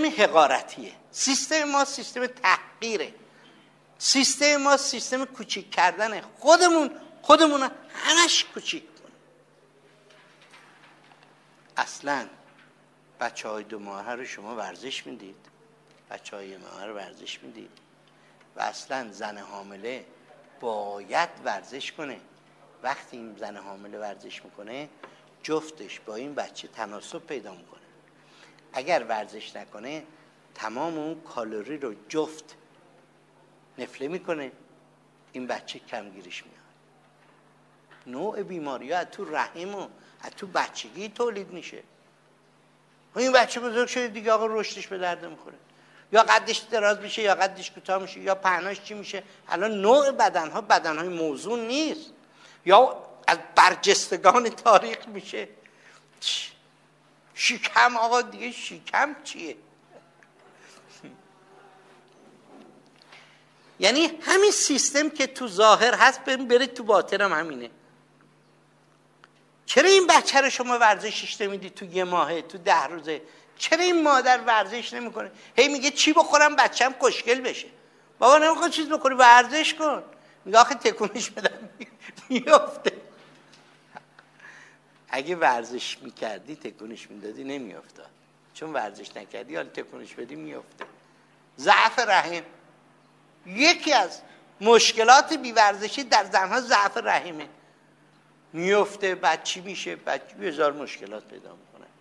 سیستم حقارتیه. سیستم ما سیستم تحقیره. سیستم ما سیستم کوچیک کردنه. خودمون همش کوچیک کن. اصلا بچه های 2 ماهه رو شما ورزش میدید، بچه های 1 ماهه رو ورزش میدید و اصلا زن حامله باید ورزش کنه. وقتی این زن حامله ورزش میکنه جفتش با این بچه تناسب پیدا میکنه. اگر ورزش نکنه تمام اون کالری رو جفت نفله میکنه، این بچه کمگیریش میاد. نوع بیماری ها از تو رحم و از تو بچگی تولید میشه. این بچه بزرگ شده دیگه آقا رشدش به درد میخوره، یا قدش دراز میشه یا قدش کوتاه میشه یا پهناش چی میشه. الان نوع بدنها بدنهای موزون نیست، یا از برجستگان تاریخ میشه. شکم آقا دیگه شکم چیه؟ یعنی همین سیستم که تو ظاهر هست بره تو باطن هم همینه. چرا این بچه رو شما ورزشش نمیدی تو 1 ماهه، تو 10 روزه؟ چرا این مادر ورزش نمیکنه؟ هی میگه چی بخورم بچه‌م خوشگل بشه. بابا نمیخواد چیز بخوری، ورزش کن. میگه آخه تکونش بدم میافته. اگه ورزش میکردی تکونش میدادی نمیافتاد، چون ورزش نکردی حالا تکونش بدی میافته. ضعف رحم یکی از مشکلات بی‌ورزشی در زنها، ضعف رحمه. میفته، بعد چی میشه؟ بعد 1000 مشکلات پیدا میشه.